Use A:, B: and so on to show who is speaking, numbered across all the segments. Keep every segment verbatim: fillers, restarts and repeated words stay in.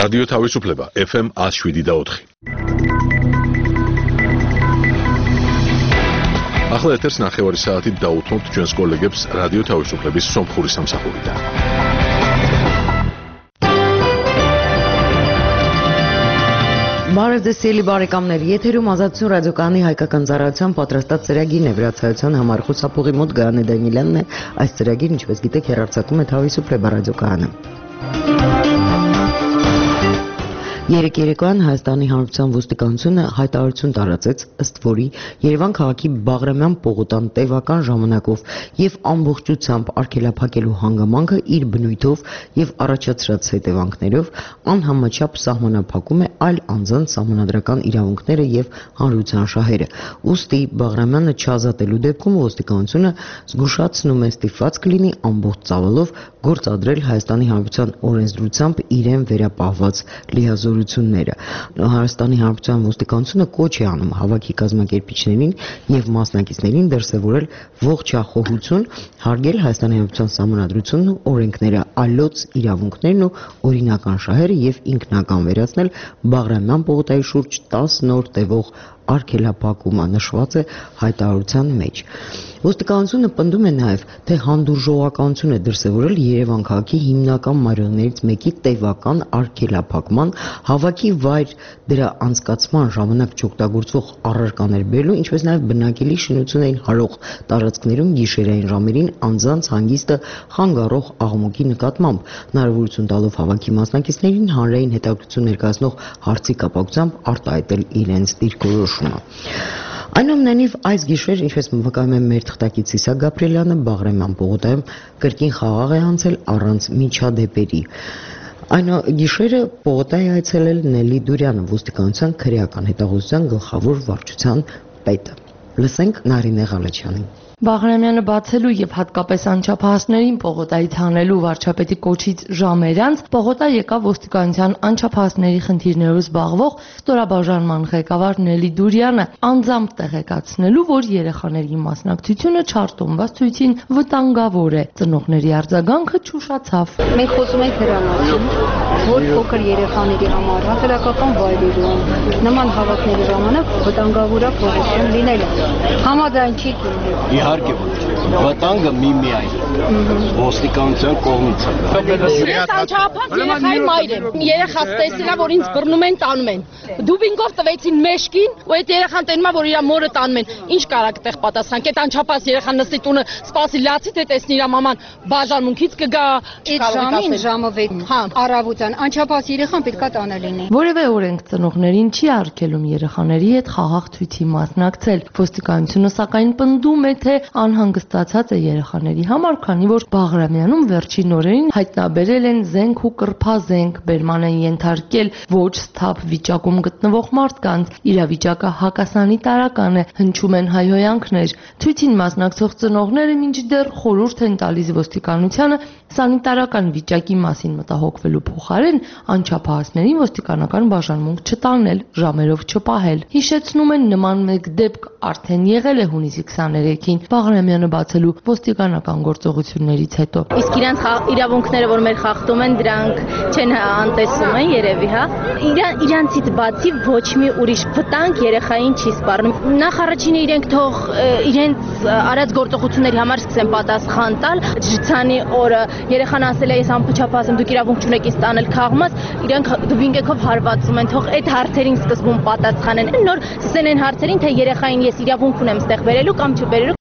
A: რადიო თავისუფლება F M one oh seven და four. ახლა ეთერს ნახევარი საათით დაუთმობთ ჩვენს კოლეგებს რადიო თავისუფლების სომხური სამსახურიდან.
B: Բարեզեսիելի բարեկամներ, եթերում ազատություն ռադիոկայանի հայկական ծառայության պատրաստած ծրագիրն է, վրացայության համար խուսափողի մոտ Գայանե Դանիելյանն է, այս ծրագիրն ինչպես գիտեք հեռարձակում է Თავისუფლება ռադիոկայանը։ Երեկ երեկոյան Հայաստանի Հանրապետության ոստիկանությունը հայտարարություն տարածեց, ըստ որի Երևան քաղաքի Բաղրամյան պողոտան տևական ժամանակով եւ ամբողջությամբ արգելափակելու հանգամանքը իր բնույթով եւ առաջացրած հետևանքներով անհամաչափ սահմանափակում է այլ անձանց սահմանադրական իրավունքները եւ հանրության շահերը։ Ուստի Բաղրամյանը չազատելու դեպքում ոստիկանությունը զգուշացնում է ստիպված կլինի ամբողջ ծավալով գործադրել Հայաստանի Հանրապետության օրենսդրությամբ իրեն վերապահված լիազորությունները։ Հայաստանի Հանրապետության ոստիկանությունը կոչ է անում հավաքի կազմակերպիչներին եւ մասնակիցներին դրսեւորել ողջախոհություն, հարգել Հայաստանի Հանրապետության սահմանադրությունն ու օրենքները, այլոց իրավունքներն ու օրինական շահերը եւ ինքնական վերացնել Բաղրամյան պողոտայի շուրջ ten նոր տևող արգելափակումը նշված է հայտարարության մեջ։ Ոստիկանությունը պնդում է նաև, թե հանդուրժողականություն է դրսևորել Երևան քաղաքի հիմնական մարզերից մեկի տևական արգելափակման, հավաքի վայր դրա անցկացման ժամանակ չօգտագործվող առարկաներ բերելու, ինչպես նաև բնակելի շինություններին հարող տարածքներում գիշերային ժամերին անձանց հանգիստը խանգարող աղմուկի նկատմամբ, հնարավորություն տալով հավաքի մասնակիցներին հանրային հետաքրքրություն ներկայացնող հարցի կապակցությամբ արտահայտել իրենց դիրքորոշումը։ Այնուամենայնիվ այս գիշեր, ինչպես վկայում է մեր թղթակից Իսակ Գաբրիելյանը, Բաղրամյան պողոտայում կրկին խաղաղ է անցել առանց միջադեպերի։ Այն գիշերը պողոտայի այցելել Նելի Դուրյանը, ոստիկանության քրեական հետախուզության գլխավոր վարչության պետը։ Լսենք Նարինե Ղալեչյանին։
C: Բաղրամյանը բացելու եւ հատկապես անչափահասներին պողոտայից հանելու վարչապետի կոչից ժամեր անց պողոտա եկավ ոստիկանության անչափահասների խնդիրներով զբաղվող ստորաբաժանման ղեկավար Նելի Դուրյանը, անձամբ տեղեկացնելու, որ երեխաների մասնակցությունը չարտոնված ցույցին վտանգավոր է։ Ծնողների արձագանքը չուշացավ։
D: Մենք խոսում ենք դրա մասին, որ փոքր երեխաների համար հասարակական վայրերում նման հավաքների ժամանակ վտանգավոր է փողոցում լինելը։ Համաձայն չի լինելու։
E: Իհարկե ոչ։ Վտանգը միմիայն ոստիկանության կողմից է։
F: Ես անչափահաս երեխայի մայր եմ։ Երեխաս տեսել է, որ ինձ բռնում են, տանում են։ Դուբինգով տվեցին մեշկին, ու այդ երեխան տենում է, որ իր մորը տանում են։ Ինչ կարա այդտեղ պատասխանք։ Այդ անչափահաս երեխան նստի տունը սպասի լացի, թե տեսնի իր մաման բաժանմունքից կգա։
D: Այդ ժամին ժամը վեց առավոտյան անչափահաս երեխան պետքա տանը լինի։
C: Որևէ օրենք ծնողներին չի արգելում երեխաների հետ խաղաղ ցույցի մասնակցել։ Ոստիկանությունը սակայն պնդում է, թե անհանգստացած է երեխաների համար, քանի որ Բաղրամյանում վերջին օրերին հայտնաբերել են զենք ու կրփազենք, բերման են ենթարկել ոչ սթափ վիճակում գտնվող մարդկանց, իրավիճակը հակասանիտարական է, հնչում են հայհոյանքներ։ Ցույցին մասնակցող ծնողները մինչդեռ խորհուրդ են տալիս ոստիկանությանը սանիտարական վիճակի մասին մտահոգվելու փոխարեն անչափահասներին ոստիկանական բաժանմունք չտանել, ժամերով չպահել։ Հիշեցնում են նման մեկ դեպք արդեն եղել է հունիսի քսաներեքին Բաղրամյանը բացելու ոստիկանական գործողություններից հետո։
G: Իսկ իրանց իրավունքները, որ մեր խախտում են, դրանք չեն անտեսում են երևի, հա։ Իրան իրանցից բացի ոչ մի ուրիշ վտանգ երեխային չի սպառնում։ Նախ առաջինը իրենք թող իրենց արած գործողությունների համար սկսեն պատասխան տալ։ Ջրցանի օրը երեխան ասել է ես անփչապահ եմ, դուք իրավունք չունեք ինձ տանել քաղմաս, իրենք դուբինգեքով հարվածում են, թող այդ հարցերին սկզբում պատասխանեն։ Նոր սկսեն այն հարցերին, թե երեխային ես իրավունք ունեմ ստեղ բերելու կամ չբերելու։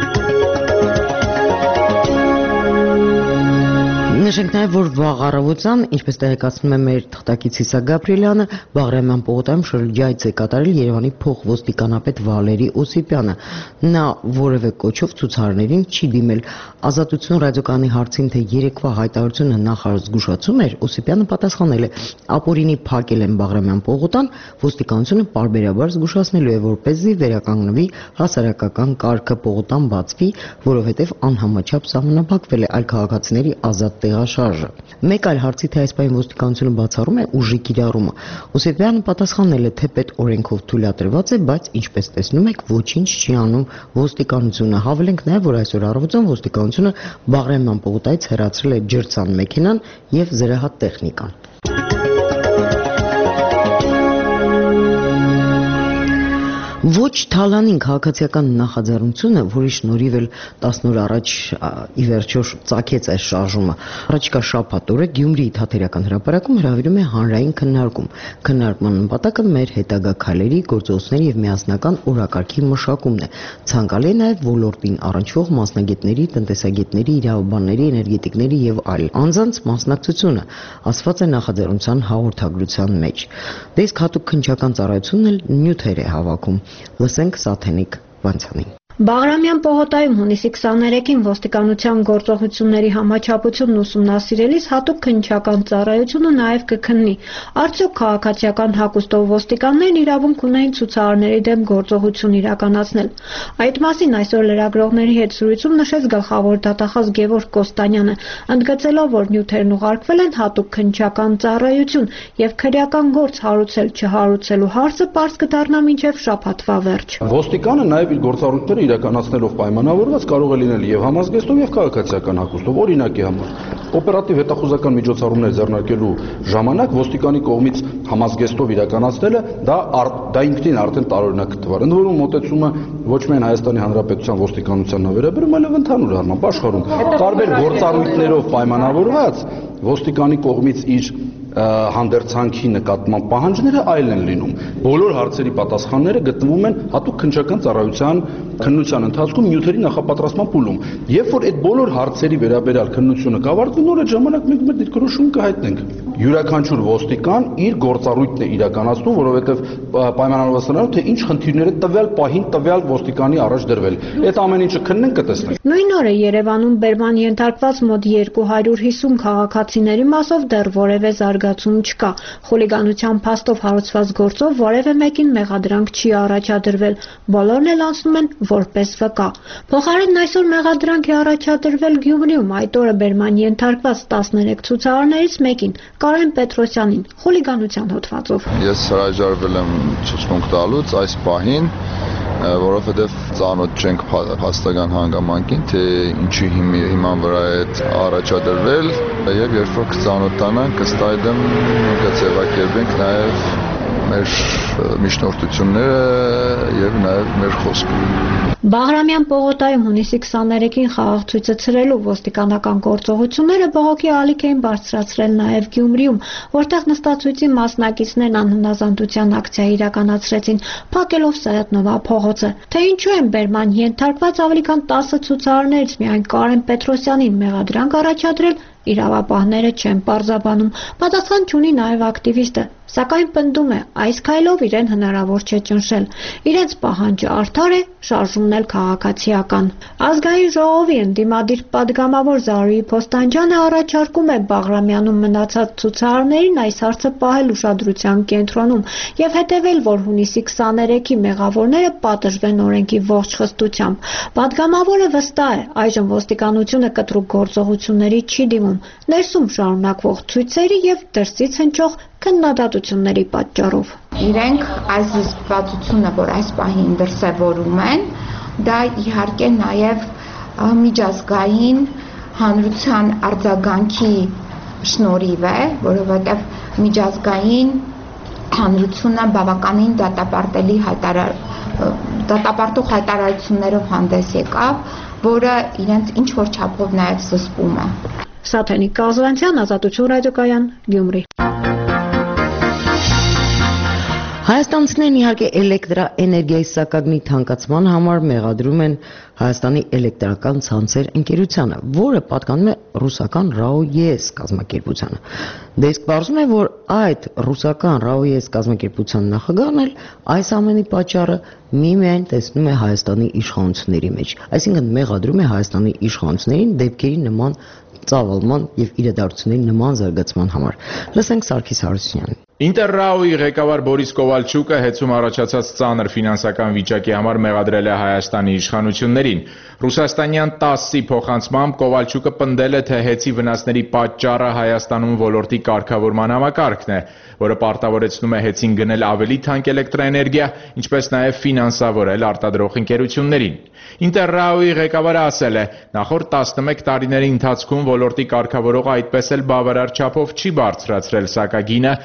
B: Նշենք նաև, որ վաղ առավոտյան, ինչպես տեղեկացնում է մեր թղթակից Իսակ Գաբրիելյանը, Բաղրամյան պողոտայում շրջայց է կատարել Երևանի փոխոստիկանապետ Վալերի Օսիպյանը։ Նա որևէ կոչով ցուցարարներին չի դիմել։ Ազատություն ռադիոկայանի հարցին, թե երեկվա հայտարարությունը նախազգուշացում էր, Օսիպյանը պատասխանել է. ապօրինի փակել են Բաղրամյան պողոտան, ոստիկանությունը պարբերաբար զգուշացնելու է, որպեսզի վերականգնվի հասարակական կարգը, պողոտան բացվի, որովհետև անհամաչափ սահմանափակվել է այլ քաղաքացիների ազատ տեղաշարժը։ Մեկ այլ հարցի, թե այս պահին ոստիկանությունը բացառում է ուժի կիրառումը, Օսիպյանը պատասխանել է, թե պետ օրենքով թույլատրված է, բայց ինչպես տեսնում եք, ոչինչ չի անում ոստիկանությունը։ Հավելենք նաև, որ այսօր առավոտյան ոստիկանությունը Բաղրամյան պողոտայից հեռացրել է ջրցան մեքենան եւ զրահատ տեխնիկան։ Ոչ թալանին քաղաքացիական նախաձեռնությունը, որի շնորհիվ էլ տասն օր առաջ ի վերջո ծագեց այս շարժումը, առաջիկա շաբաթ օրը Գյումրիի Թատերական հրապարակում հրավիրում է հանրային քննարկում։ Քննարկման նպատակը մեր հետագա քայլերի, գործողությունների եւ միասնական օրակարգի մշակումն է։ Ցանկալի է նաեւ ոլորտին առնչվող մասնագետների, տնտեսագետների, իրավաբանների, էներգետիկների եւ այլ անձանց մասնակցությունը, ասված է նախաձեռնության հաղորդագրության մեջ։ Դե իսկ հատուկ քննչական ծառայությունն էլ նյութեր է հավաքում։ Լսենք Սաթենիկ Վանցյանին։
H: Բաղրամյան պողոտայում հունիսի քսաներեքին ոստիկանության գործողությունների համաչափությունն ուսումնասիրելիս հատուկ քննչական ծառայությունը նաև կքննի, արդյոք քաղաքացիական հագուստով ոստիկաններն իրավունք ունեին ցուցարարների դեմ գործողություն իրականացնել։ Այդ մասին այսօր լրագրողների հետ զրույցում նշեց գլխավոր դատախազ Գևորգ Կոստանյանը, ընդգծելով, որ նյութերն ուղարկվել են հատուկ քննչական ծառայություն եւ քրեական գործ հարուցել չհարուցելու հարցը պարզ կդառնա մինչեւ շաբաթվա վերջ։
I: Ոստիկանը նաև իր գործառույթները իրականացնելով պայմանավորված կարող է լինել եւ համազգեստով եւ քաղաքացիական հագուստով։ Օրինակի համար օպերատիվ հետախուզական միջոցառումներ ձեռնարկելու ժամանակ ոստիկանի կողմից համազգեստով իրականացնելը դա դա ինքնին արդեն տարօրինակ կթվար։ Ընդ որում մոտեցումը ոչ միայն Հայաստանի Հանրապետության ոստիկանությանն է վերաբերում, այլև ընդհանուր առմամբ աշխարհում տարբեր գործառույթներով պայմանավորված ոստիկանի կողմից իր հանդերձանքի նկատմամբ պահանջները այլ են լինում։ Բոլոր հարցերի պատասխանները գտնվում են հատուկ քննչական ծառայության քննության ընթացքում նյութերի նախապատրաստման փուլում։ Երբ որ այդ բոլոր հարցերի վերաբերյալ քննությունը կավարտվի, նոր այդ ժամանակ մենք մեր դիրքորոշում կհայտնենք։ Յուրաքանչյուր ոստիկան իր գործառույթն է իրականացնում, որովհետև պայմանավորված նրանով, թե ինչ խնդիրներ է տվյալ պահին տվյալ ոստիկանի առաջ դրվել։ Այդ ամեն ինչը քննենք կտեսնենք։
H: Նույն օրը Երևանում բերման ենթարկված մոտ երկու հարյուր հիսուն քաղաքացիների մասով դեռ որևէ զարգացում չկա։ Խուլիգանության փաստով հարուցված գործով որևէ մեկին մեղադրանք չի առաջադրվել։ Բոլորն էլ անցնում են որպես վկա։ Փոխարենն այսօր մեղադրանք է առաջադրվել Գյումրիում, այդ օրը բերման ենթարկված տասներեք ցուցարարներից մեկին, Կարեն Պետրոսյանին, խուլիգանության հոդվածով։
J: Ես հրաժարվել եմ ցուցմունք տալուց այս պահին, որովհետև ծանոթ չենք փաստական հանգամանքին, թե ինչի հիման վրա է առաջադրվել, եւ երբ որ կծանոթանանք, կստայդեմ կձևակերպենք նաեւ մեր միջնորդությունները եւ նաեւ մեր խոսքը։
H: Բաղրամյան պողոտայում հունիսի քսաներեքին խաղաղ ցույցը ցրելու ոստիկանական գործողությունները բողոքի ալիք էին բարձրացրել նաև Գյումրիում, որտեղ նստացույցի մասնակիցներն անհնազանդության ակցիա իրականացրեցին, փակելով Սայաթնովա փողոցը։ Թե ինչու են բերման ենթարկված ավելի քան տասը ցուցարարներից միայն Կարեն Պետրոսյանին մեղադրանք առաջադրել, իրավապահները չեն պարզաբանում։ Պատասխան չունի նաև ակտիվիստը, սակայն պնդում է, այս քայլով իրեն հնարավոր չէ ճնշել։ Իրենց պահանջը արդար է, շարժումն էլ քաղաքացիական։ Ազգային ժողովի ընդդիմադիր падգամավոր Զարուհի Փոստանջյանը առաջարկում է Բաղրամյանում մնացած ցուցարարներին այս հարցը պահել ուշադրության կենտրոնում եւ հետեւել, որ հունիսի քսաներեքի մեղավորները պատժվեն օրենքի ողջ խստությամբ։ Падգամավորը վստահ է, այժմ ոստիկանությունը կտրուկ գործողությունների չի դիմում, ներսում շարունակվող ցույցերի եւ դրսից հնչող քննադատությունների պատճառով։
K: Իրենք այս զսպվածությունը, որ այս պահին դրսևորում են, դա իհարկե նաև միջազգային հանրության արձագանքի շնորհիվ է, որովհետև միջազգային հանրությունը բավականին դատապարտելի հայտարար դատապարտող հայտարարություններով հանդես եկավ, որը իրենց ինչ որ չափով նաև զսպում է։
H: Սաթենիկ Կազվանցյան, Ազատություն ռադիոկայան, Գյումրի։
B: Հայաստանցիներն իհարկե էլեկտրաէներգիայի սակագնի թանկացման համար մեղադրում են Հայաստանի էլեկտրական ցանցեր ընկերությանը, որը պատկանում է ռուսական ՌԱՕ-ԵՍ կազմակերպությանը։ Դե իսկ պարզվում է, որ այդ ռուսական ՌԱՕ-ԵՍ կազմակերպության նախագահն էլ այս ամենի պատճառը միմիայն տեսնում է Հայաստանի իշխանությունների մեջ, այսինքն մեղադրում է Հայաստանի իշխանություններին դեպքերի նման ծավալման եւ իրադարձությունների նման զարգացման համար։ Լսենք Սարգիս Հարությունյանին։
L: Ինտերրաոյի ղեկավար Բորիս Կովալչուկը հեծում առաջացած ծանր ֆինանսական վիճակի համար մեղադրել է Հայաստանի իշխանություններին։ Ռուսաստանյան տասի փոխանցմամբ Կովալչուկը պնդել է, թե հեծի վնասների պատճառը Հայաստանում ոլորտի կարգավորման համակարգն է, որը պարտավորեցնում է հեծին գնել ավելի թանկ էլեկտրաէներգիա, ինչպես նաև ֆինանսավորել արտադրող ընկերություններին։ Ինտերրաոյի ղեկավարը ասել է, նախորդ տասնմեկ տարիների ընթացքում ոլորտի կարգավորողը այդպես էլ բավարար չափով չի բարձրացրել սակագինը ու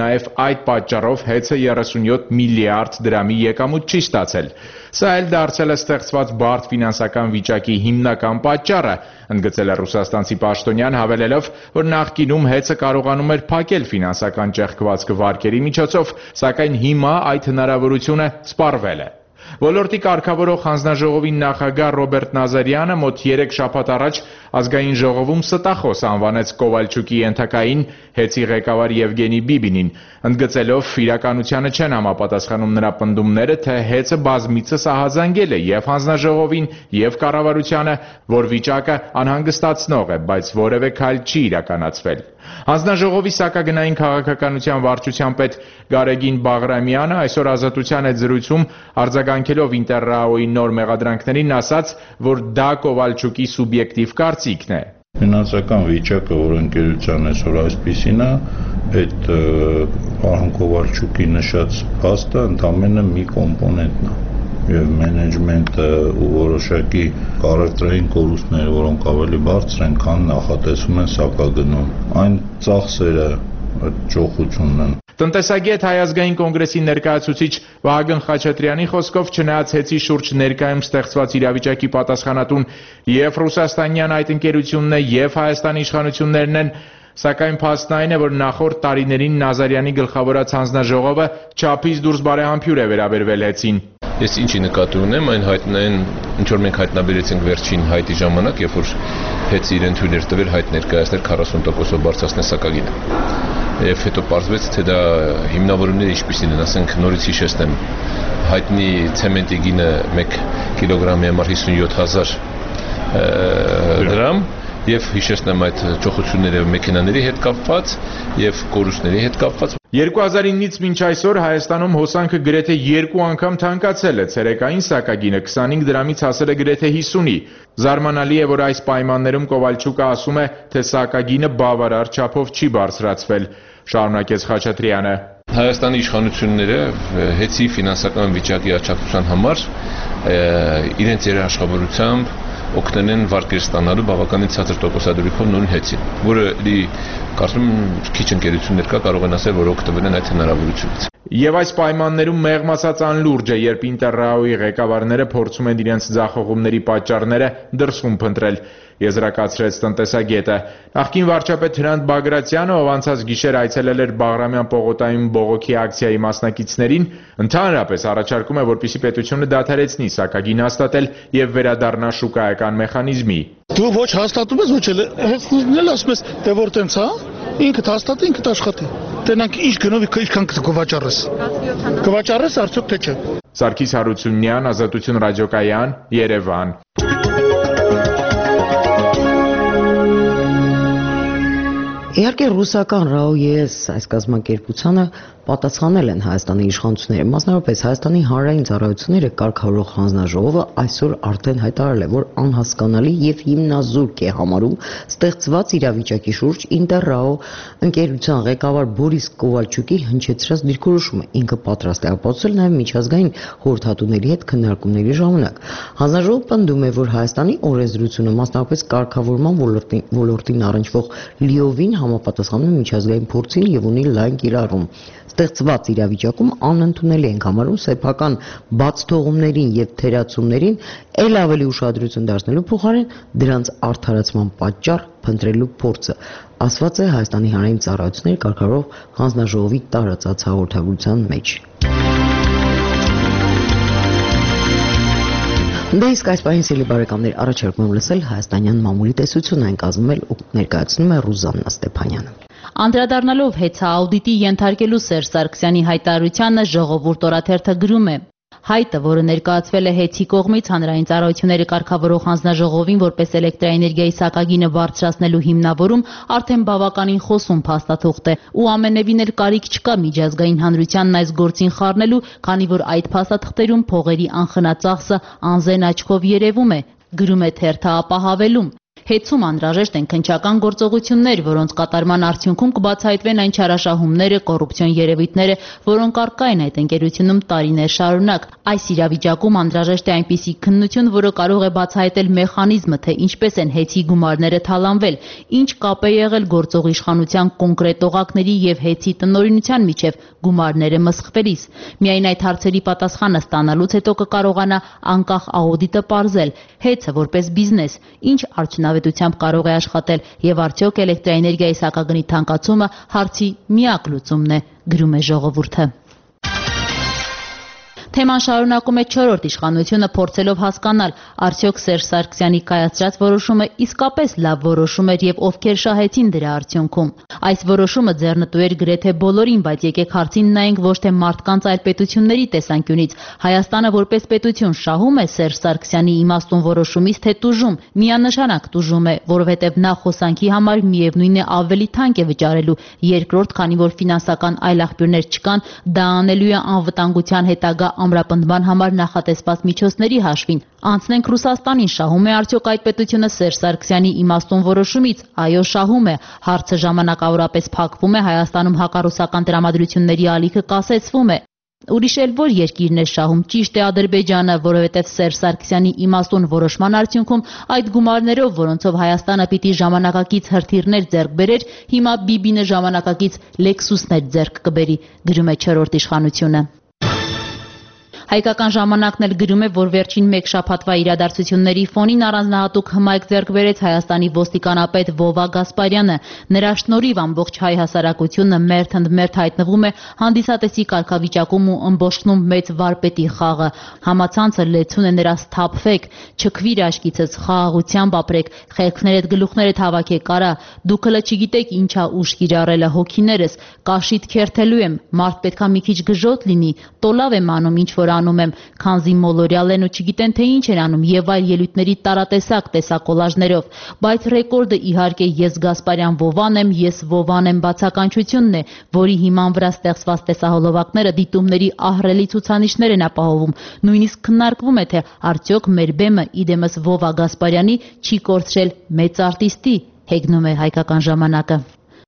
L: նաև այդ պատճառով հեծը երեսունյոթ միլիարդ դրամի եկամուտ չի ստացել։ Սա էլ դարձել է ստեղծված բարդ ֆինանսական վիճակի հիմնական պատճառը, ընդգծել է ռուսաստանցի պաշտոնյան, հավելելով, որ նախկինում հեծը կարողանում էր փակել ֆինանսական ճեղքվածքը վարկերի միջոցով, սակայն հիմա այդ հնարավորությունը սպառվել է։ Ոլորտի կարգավորող հանձնաժողովի նախագահ Ռոբերտ Նազարյանը մոտ երեք շաբաթ առաջ ազգային ժողովում ստախոս անվանեց Կովալչուկի ենթակային հեծի ղեկավար Եվգենի Բիբինին, ընդգծելով իրականությանը չեն համապատասխանում նրա պնդումները, թե հեծը բազմիցս ահազանգել է և հանձնաժողովին, և կառավարությանը, որ վիճակը անհանգստացնող է, բայց որևէ քայլ չի իրականացվել։ Հանձնաժողովի սակագնային քաղաքականության վարչության պետ Գարեգին Բաղրամյանը այսօր Ազատության հետ զրույցում արձագանքելով Ինտերրաոյի նոր մեղադրանքներին ասաց, որ դա Կովալչուկի սուբյեկտիվ կարծիքն է։
M: Ֆինանսական վիճակը, որ ընկերության այսօր այսպիսին է, այդ պարոն Կովալչուկի նշած փաստը ընդամենը մի կոմպոնենտն է։ Եվ մենեջմենտը ու որոշակի կարեկտրային կորուստները, որոնք ավելի բարձր են, քան նախատեսում են սակագնում, այն ծախսերը, այդ ճոխությունն են։
L: Տնտեսագետ Հայ ազգային կոնգրեսի ներկայացուցիչ Վահագն Խաչատրյանի խոսքով չնայած հեծի շուրջ ներկայում ստեղծված իրավիճակի պատասխանատուն և ռուսաստանյան այդ ընկերությունն է, և Հայաստանի իշխանություններն են, սակայն փաստն այն է, որ նախորդ տարիներին Նազարյանի գլխավորած հանձնաժողովը չափից դուրս բարեհամբույր է վերաբերվել հեծին։
N: Ես ինչի նկատի ունեմ, այն հայտնային, ինչ որ մենք հայտնաբերեցինք վերջին հայտի ժամանակ, երբ որ հեծը իրեն թույլ էր տվել հայտ ներկայացնել քառասուն տոկոսով բարձրացնել սակագինը։ Եվ հետո պարզվեց, թե դա հիմնավորումները ինչպիսին են, ասենք նորից հիշեցնեմ, հայտնի ցեմենտի գինը մեկ կիլոգրամի համար հիսունյոթ հազար դրամ, եւ հիշեցնեմ այդ ճոխությունները մեքենաների հետ կապված եւ կորուստների հետ կապված։
L: երկու հազար իննից մինչ այսօր Հայաստանում հոսանքը գրեթե երկու անգամ թանկացել է, ցերեկային սակագինը քսանհինգ դրամից հասել է գրեթե հիսունի։ Զարմանալի է, որ այս պայմաններում Կովալչուկը ասում է, թե սակագինը բավարար չափով չի բարձրացվել, շարունակեց Խաչատրյանը։
N: Հայաստանի իշխանությունները հեծի ֆինանսական վիճակի աջակցության համար իրենց երաշխավորությամբ օգնել են վարկեր ստանալու բավականին ցածր տոկոսադրույքով նույն հեծին, որը կարծում եմ քիչ ընկերություններ կա կարող են ասել, որ օգտվել են այդ հնարավորությունից։
L: Եվ այս պայմաններում մեղմացած անլուրջ է, երբ Ինտերրաոյի ղեկավարները փորձում են իրենց ձախողումների պատճառները դրսում փնտրել, եզրակացրեց տնտեսագետը։ Նախկին վարչապետ Հրանտ Բագրատյանը, ով անցած գիշեր այցելել էր Բաղրամյան պողոտայում բողոքի ակցիայի մասնակիցներին, ընդհանրապես առաջարկում է, որպեսզի պետությունը դադարեցնի սակագին հաստատել եւ վերադառնա շուկայական մեխանիզմի։
O: Դու ոչ հաստատում ես, ոչ էլ հենց ասում ես, թե որ տենց հա, ինքդ հաստատի, ինքդ աշխատի։ Տենանք ինչ գնով ինչքան կվաճառես։ Կվաճառես արդյոք թե չէ։
L: Սարգիս Հարությունյան, Ազատություն ռադիոկայան, Երևան։
B: Իհարկե ռուսական ՌԱՕ-ԵՍ այս կազմակերպությանը պատասխանել են Հայաստանի իշխանությունները, մասնավորապես Հայաստանի հանրային ծառայությունները կարգավորող հանձնաժողովը այսօր արդեն հայտարարել է, որ անհասկանալի եւ հիմնազուրկ է համարում ստեղծված իրավիճակի շուրջ Ինտերրաո ընկերության ղեկավար Բորիս Կովալչուկի հնչեցրած դիրքորոշումը, ինքը պատրաստ է ապացուցել նաեւ միջազգային խորհրդատուների հետ քննարկումների ժամանակ։ Հանձնաժողովը պնդում է, որ Հայաստանի օրենսդրությունը, մասնավորապես կարգավորման ոլորտին առնչվող լիովին համապատասխանում է միջազգային փորձին եւ ունի լայն կիրառում։ Ստեղծված իրավիճակում անընդունելի ենք համարում սեփական բացթողումներին եւ թերացումներին ել ավելի ուշադրություն դարձնելու փոխարեն դրանց արդարացման պատճառ փնտրելու փորձը, ասված է Հայաստանի հանրային ծառայությունների կարգավորող հանձնաժողովի տարածած հաղորդագրության մեջ։ Դե իսկ այս պահին սիրելի բարեկամներ, առաջարկում եմ լսել հայաստանյան մամուլի տեսությունը, այն կազմել ու ներկայացնում է Ռուզաննա Ստեփանյանը։
P: Անդրադառնալով հեծաաուդիտի ենթարկելու Սերժ Սարգսյանի հայտարարությանը Ժողովուրդ օրաթերթը գրում է. Հայտը, որը ներկայացվել է հեծի կողմից հանրային ծառայությունների կարգավորող հանձնաժողովին որպես էլեկտրաէներգիայի սակագինը բարձրացնելու հիմնավորում, արդեն բավականին խոսուն փաստաթուղթ է ու ամենևին էլ կարիք չկա միջազգային հանրությանն այս գործին խառնելու, քանի որ այդ փաստաթղթերում փողերի անխնա ծախսը անզեն աչքով երևում է, գրում է թերթը ապահավելում։ Հեծում անհրաժեշտ են քննչական գործողություններ, որոնց կատարման արդյունքում կբացահայտվեն այն չարաշահումները, կոռուպցիոն երևույթները, որոնք առկա են այդ ընկերությունում տարիներ շարունակ։ Այս իրավիճակում անհրաժեշտ է այնպիսի քննություն, որը կարող է բացահայտել մեխանիզմը, թե ինչպես են հեծի գումարները թալանվել, ինչ կապ է եղել գործող իշխանության կոնկրետ օղակների եւ հեծի տնօրինության միջև գումարները մսխվելիս։ Միայն այդ հարցերի պատասխանը ստանալուց հետո կկարողանա անկախ աուդիտը պարզել հեծը որպես բիզնես, ինչ արդյունավետությամբ կարող է աշխատել եւ արդյոք էլեկտրաէներգիայի սակագնի թանկացումը հարցի միակ լուծումն է, գրում է ժողովուրդը։ Թեման շարունակում է չորրորդ իշխանությունը փորձելով հասկանալ, արդյոք Սերժ Սարգսյանի կայացրած որոշումը իսկապես լավ որոշում էր եւ ովքեր շահեցին դրա արդյունքում։ Այս որոշումը ձեռնտու էր գրեթե բոլորին, բայց եկեք հարցին նայենք ոչ թե մարդկանց, այլ պետությունների տեսանկյունից։ Հայաստանը որպես պետություն շահում է Սերժ Սարգսյանի իմաստուն որոշումից, թե տուժում։ Միանշանակ տուժում է, որովհետեւ նա խոսանքի համար միևնույն է ավելի թանկ է վճարելու, երկրորդ, քանի որ ֆինանսական այլ աղբյուրներ չկան, դա անելու է անվտանգության հետագա ամրապնդման համար նախատեսված միջոցների հաշվին։ Անցնենք Ռուսաստանին, շահում է արդյոք այդ պետությունը Սերժ Սարգսյանի իմաստուն որոշումից։ Այո, շահում է։ Հարցը ժամանակավորապես փակվում է, Հայաստանում հակառուսական տրամադրությունների ալիքը կասեցվում է։ Ուրիշ էլ որ երկիրն է շահում, ճիշտ է Ադրբեջանը, որովհետև Սերժ Սարգսյանի իմաստուն որոշման արդյունքում այդ գումարներով, որոնցով Հայաստանը պիտի ժամանակակից հրթիռներ ձեռք բերեր, հիմա Բիբինը ժամանակակից Լեքսուսներ ձեռք կբերի, գրում է չորրորդ իշխանությունը։ Հայկական ժամանակն էլ գրում է, որ վերջին մեկ շաբաթվա իրադարձությունների ֆոնին առանձնահատուկ հմայք ձեռք բերեց Հայաստանի ոստիկանապետ Վովա Գասպարյանը։ Նրա շնորհիվ ամբողջ հայ հասարակությունը մերթ ընդ մերթ հայտնվում է հանդիսատեսի կարգավիճակում ու ըմբոշխնում մեծ վարպետի խաղը։ Համացանցը լեցուն է նրա սթափվեք, չքվիր աշկիցս, խաղաղությամբ ապրեք, խելքներդ գլուխներդ հավաքեք, արա, դուք հլը չգիտեք ինչա ուշ կիրառելը հոգիներս, կաշիդ քերթելու եմ, մարդ պետքա մի քիչ գժոտ լինի, տոլավ եմ անում ինչ որ անում եմ, քանզի մոլորյալ են ու չգիտեն թե ինչ են անում եւ այլ ելույթների տարատեսակ տեսակոլաժներով, բայց ռեկորդը իհարկե ես Գասպարյան Վովան եմ, ես Վովան եմ բացականչությունն է, որի հիման վրա ստեղծված տեսահոլովակները դիտումների ահռելի ցուցանիշներ են ապահովում, նույնիսկ քննարկվում է թե արդյոք մեր բեմը իդեմս Վովա Գասպարյանի չի կորցրել մեծ արտիստի, հեգնում է Հայկական ժամանակը։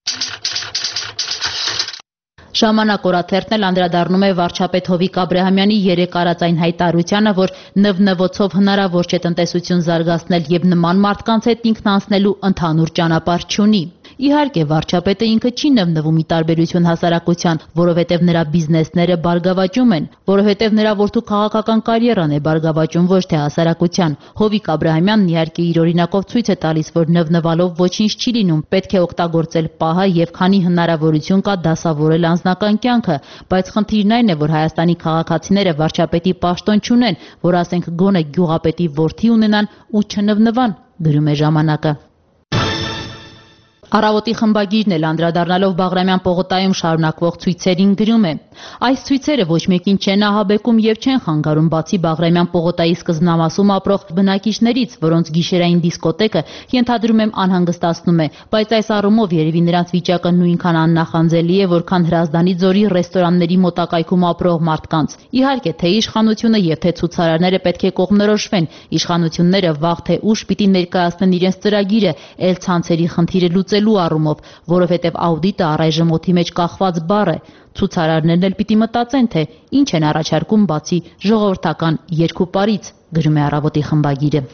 P: Ժամանակ օրաթերթն էլ անդրադառնում է վարչապետ Հովիկ Աբրահամյանի երեկ արած այն հայտարարությանը, որ նվնվոցով հնարավոր չէ տնտեսություն զարգացնել եւ նման մարդկանց հետ ինքն անցնելու ընդհանուր ճանապարհ չունի։ Իհարկե, վարչապետը ինքը չի նվնվում ի տարբերություն հասարակության, որովհետև նրա բիզնեսները բարգավաճում են, որովհետև նրա որդու քաղաքական կարիերան է բարգավաճում ոչ թե հասարակության։ Հովիկ Աբրահամյանն իհարկե իր օրինակով ցույց է տալիս, որ նվնվալով ոչինչ չի լինում, պետք է օգտագործել պահը եւ քանի հնարավորություն կա դասավորել անձնական կյանքը, բայց խնդիրն այն է, որ Հայաստանի քաղաքացիները վարչապետի պաշտոն չունեն, որ ասենք գոնե գյուղապետի որդի ունենան ու չնվնվան, գրում է ժամանակը։ Առավոտի խմբագիրն էլ անդրադառնալով Բաղրամյան պողոտայում շարունակվող ցույցերին գրում է. Այս ցույցերը ոչ մեկին չեն ահաբեկում եւ չեն խանգարում բացի Բաղրամյան պողոտայի սկզբնամասում ապրող բնակիչներից, որոնց գիշերային դիսկոտեկը ենթադրում եմ անհանգստացնում է, բայց այս առումով երևի նրանց վիճակը նույնքան աննախանձելի է, որքան Հրազդանի ձորի ռեստորանների մոտակայքում ապրող մարդկանց։ Իհարկե, թե իշխանությունը եւ թե ցուցարարները պետք է կողմնորոշվեն, իշխանությունները վաղ թե ուշ պիտի ներկայացնեն իրենց ծրագիրը, ել ցանցերի խնդիրը լուծելու առումով, որովհետև աուդիտը առայժմ օդի մեջ կախված բառ է։ Ցուցարարներն էլ պիտի մտածեն, թե ինչ են առաջարկում բացի ժողովրդական երկու պարից, գրում է Առավոտի խմբագիրը։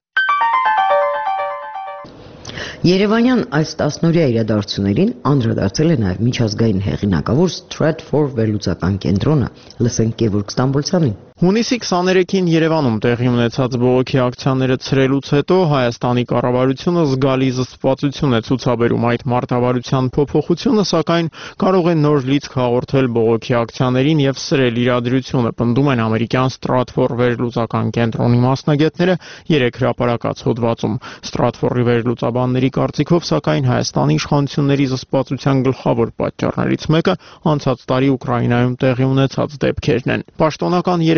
B: Երևանյան այս տասնօրյա իրադարձություններին անդրադարձել է նաև միջազգային հեղինակավոր Stratfor վերլուծական կենտրոնը, լսենք Գևորգ Ստամբոլցյանին։
Q: Հունիսի քսաներեքին Երևանում տեղի ունեցած բողոքի ակցիաները ցրելուց հետո Հայաստանի կառավարությունը զգալի զսպվածություն է ցուցաբերում այդ մարտավարության փոփոխությունը, սակայն կարող է նոր լիցք հաղորդել բողոքի ակցիաներին եւ սրել իրադրությունը, պնդում են ամերիկյան Stratfor վերլուծական կենտրոնի մասնագետները երեք հրապարակած հոդվածում։ Stratfor-ի վերլուծաբանների կարծիքով, սակայն Հայաստանի իշխանությունների զսպվածության գլխավոր պատճառներից մեկը անցած տարի Ուկրաինայում տեղի ունեցած դեպքերն են։ Պաշտոնական Երևան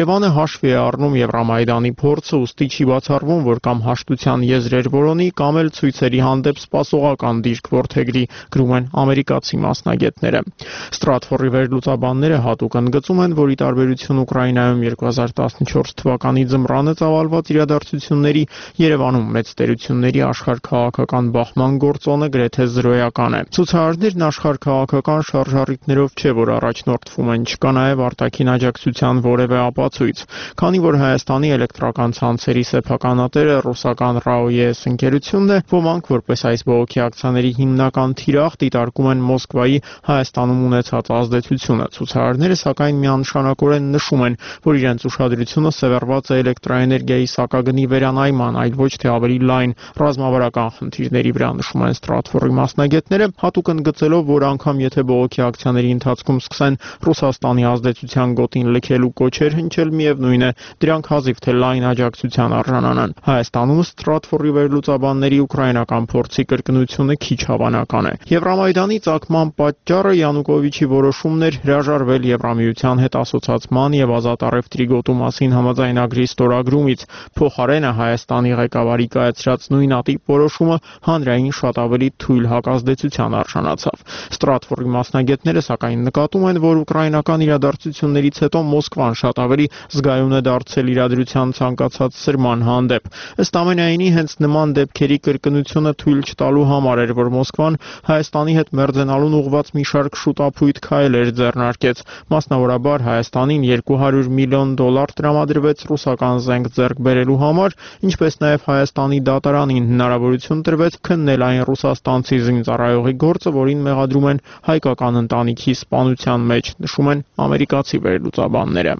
Q: Երևանը հաշվի է առնում Եվրամայդանի փորձը, ուստի չի բացառվում, որ կամ հաշտության եզրեր որոնի, կամ էլ ցույցերի հանդեպ սպասողական դիրք որդեգրի, գրում են ամերիկացի մասնագետները։ Ստրատֆորի վերլուծաբանները հատուկ ընդգծում են, որ ի տարբերություն Ուկրաինայում երկու հազար տասնչորս թվականի ձմռանը ծավալված իրադարձությունների, Երևանում մեծ տերությունների աշխարհքաղաքական բախման գործոնը գրեթե զրոյական է։ Ցուցարարներն աշխարհքաղաքական շարժառիթներով չէ, որ առաջնորդվում են, չկա նաև արտաքին աջակցության որևէ ապացույց, քանի որ Հայաստանի էլեկտրական ցանցերի սեփականատերը ռուսական ՌԱՕ-ԵՍ ընկերությունն է, ոմանք որպես այս բողոքի ակցիաների հիմնական թիրախ դիտարկում են Մոսկվայի Հայաստանում ունեցած ազդեցությունը։ Ցուցարարները սակայն միանշանակորեն նշում են, որ իրենց ուշադրությունը սևեռված է էլեկտրաէներգիայի սակագնի վերանայման, այլ ոչ թե ավելի լայն ռազմավարական խնդիրների վրա, նշում են Ստրատֆորի մասնագետները, հատուկ ընդգծելով, որ անգամ եթե բողոքի ակցիաների ընթացքում սկսեն Ռուսաստանի ազդեցության գոտին լքելու կոչեր հնչել, միևնույն է, դրանք հազիվ թե լայն աջակցության արժանանան։ Հայաստանում Ստրատֆորի վերլուծաբանների ուկրաինական փորձի կրկնությունը քիչ հավանական է։ Եվրամայդանի ծագման պատճառը Յանուկովիչի որոշումն էր հրաժարվել Եվրամիության հետ ասոցացման եւ ազատ առևտրի գոտու մասին համաձայնագրի ստորագրումից։ Փոխարենը Հայաստանի ղեկավարի կայացրած նույնատիպ որոշումը հանրային շատ ավելի թույլ հակազդեցության արժանացավ։ Ստրատֆորի մասնագետները սակայն նկատում են, որ ուկրաինական իրադարձություններից հետո Մոսկվան շատ ավելի զգայուն է դարձել իրադրության ցանկացած սրման հանդեպ։ Ըստ ամենայնի, հենց նման դեպքերի կրկնությունը թույլ չտալու համար էր, որ Մոսկվան Հայաստանի հետ մերձենալուն ուղղված մի շարք շուտափույթ քայլեր ձեռնարկեց։ Մասնավորաբար Հայաստանին երկու հարյուր միլիոն դոլար տրամադրվեց ռուսական զենք ձեռք բերելու համար, ինչպես նաև Հայաստանի դատարանին հնարավորություն տրվեց քննել այն ռուսաստանցի զինծառայողի գործը, որին մեղադրում են հայկական ընտանիքի սպանության մեջ, նշում են ամերիկացի վերլուծաբանները։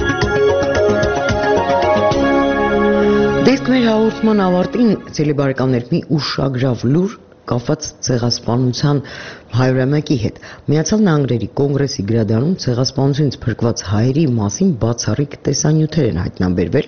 B: Դեսք մեր հաղորդման ավարտին, ցելի բարեկամներ, մի ուշագրավ լուր կապված ցեղասպանության հարյուրամյակի հետ։ Միացյալ Նահանգների կոնգրեսի գրադարանում ցեղասպանությունից փրկված հայերի մասին բացառիկ տեսանյութեր են հայտնաբերվել,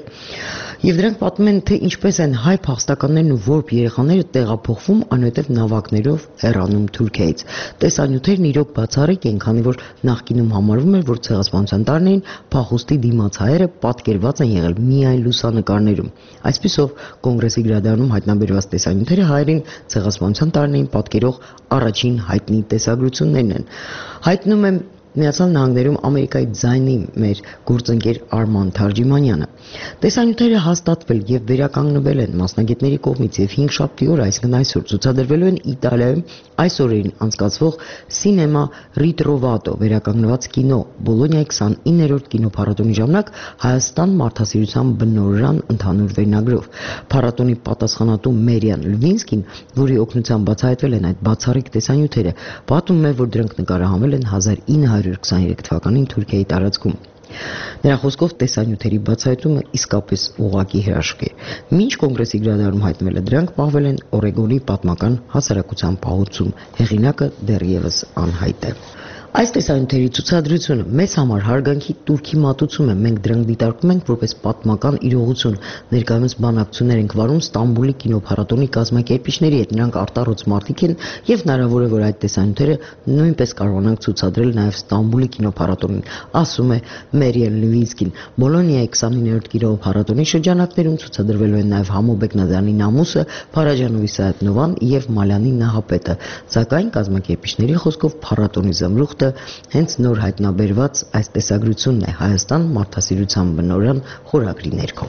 B: եւ դրանք պատմում են, թե ինչպես են հայ փախստականներն ու որբ երեխաները տեղափոխվում, այնուհետև նավակներով հեռանում Թուրքիայից։ Տեսանյութերն իրոք բացառիկ են, քանի որ նախկինում համարվում էր, որ ցեղասպանության տարիներին փախուստի դիմաց հայերը պատկերված են եղել միայն լուսանկարներում։ Այսպիսով, կոնգրեսի գրադարանում հայտնաբերված տեսանյութերը հայերին ցեղասպանության տարիներին պատկերող առաջին հայտնի տեսագրություններն են։ Հայտնում եմ Միացյալ Նահանգներում Ամերիկայի ձայնի մեր գործընկեր Արման Թարջիմանյանը։ Տեսանյութերը հաստատվել եւ վերականգնվել են մասնագետների կողմից եւ հինգշաբթի օր, այսինքն այսօր ցուցադրվելու են Իտալիայում այս օրերին անցկացվող Cinema Ritrovato վերականգնված կինո Բոլոնիայի քսանիններորդ կինոփառատոնի ժամանակ Հայաստան մարդասիրության բնօրրան ընդհանուր վերնագրով։ Փառատոնի պատասխանատու Մերիան Լվինսկին, որի օգնությամբ բացահայտվել են այդ բացառիկ տեսանյութերը, պատմում է, որ դրանք նկարահանվել են հազար ինը հարյուր քսաներեք թվականին Թուրքիայի տարածքում։ Նրա խոսքով տեսանյութերի բացահայտումը իսկապես ուղղակի հրաշք է։ Մինչ կոնգրեսի գրադարանում հայտնվել է դրանք, պահվել են Օրեգոնի պատմական հասարակության պահոցում։ Հեղինակը դեռևս անհայտ է։ Այս տեսանյութերի ցուցադրությունը մեզ համար հարգանքի տուրքի մատուցում է։ Մենք դրանք դիտարկում ենք որպես պատմական իրողություն։ Ներկայումս բանակցություններ ենք վարում Ստամբուլի կինոփառատոնի կազմակերպիչների հետ։ Նրանք արտառոց մարդիկ են եւ հնարավոր է, որ այդ տեսանյութերը նույնպես կարողանանք ցուցադրել նաեւ Ստամբուլի կինոփառատոնին, ասում է Մերիան Լվինսկին։ Բոլոնիայի քսանիններորդ կինոփառատոնի շրջանակներում ցուցադրվելու են նաեւ Համո Բեկնազարյանի Նամուսը, Փարաջանովի Սայաթնովան եւ Մալյանի Նահապետը։ Սակայն կազմակերպիչների խոսքով փառատոնի զամրուխտը հենց նոր հայտնաբերված այս տեսագրությունն է Հայաստան մարդասիրության բնօրրան խորագրի ներքո։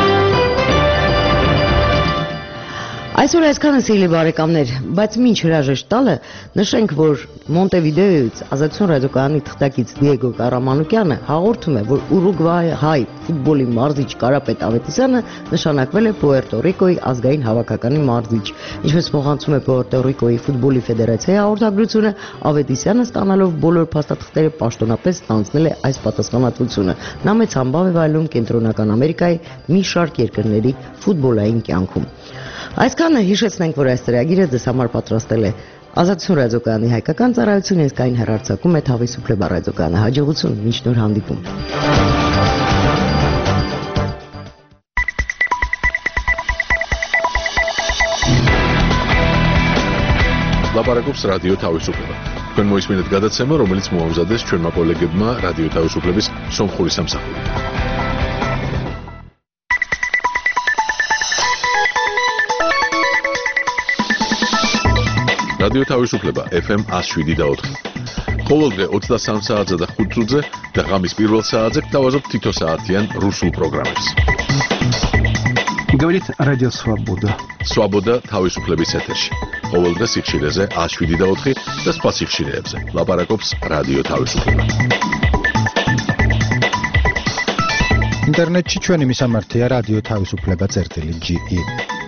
B: Այսօր այսքանը սիրելի բարեկամներ, բայց մինչ հրաժեշտ տալը նշենք, որ Մոնտեվիդեոյից Ազատություն ռադիոկայանի թղթակից Դիեգո Կարամանուկյանը հաղորդում է, որ Ուրուգվայի հայ ֆուտբոլի մարզիչ Կարապետ Ավետիսյանը նշանակվել է Պուերտո Ռիկոյի ազգային հավաքականի մարզիչ։ Ինչպես փոխանցում է Պուերտո Ռիկոյի ֆուտբոլի ֆեդերացիայի հաղորդագրությունը, Ավետիսյանը ստանալով բոլոր փաստաթղթերը պաշտոնապես ստանձնել է այս պատասխանատվությունը։ Նա մեծ համբավ է վայելում Կենտրոնական Ամերիկայի մի շարք երկրների ֆուտբոլային կյանքում։ Այսքանը հիշեցնենք, որ այս ծրագիրը ձեզ համար պատրաստել է Ազատություն ռադիոկայանի հայկական ծառայությունը, իսկ այն հեռարձակում է Թավի Սուպլեբա ռադիոկայանը։ Հաջողություն, մինչ նոր հանդիպում։
A: Լապարակոպս ռադիո Թավի Սուպլեբա։ Քան մոյս մինետ գադացեմը, რომელიც մոհամզադես չորմա կոլեգեբմա ռադիո Թավի Սուպլեբիս Սոմխորիսամ սախուրի։ რადიო თავისუფლება ეფ ემ one oh seven და four. ყოველდღე ოცდასამ საათზე და ხუთ წუთზე და ღამის პირველ საათზე გთავაზობთ თითო საათიან რუსულ პროგრამებს.
R: Говорит Радио Свобода.
A: Свобода თავისუფლების ეთერში. ყოველდღე სიხშირეზე one oh seven და four და სხვა სიხშირეებზე. ლაპარაკობს რადიო თავისუფლება.
R: ინტერნეტში ჩვენი მისამართია რადიო თავისუფლება წერტილი ჯი ი.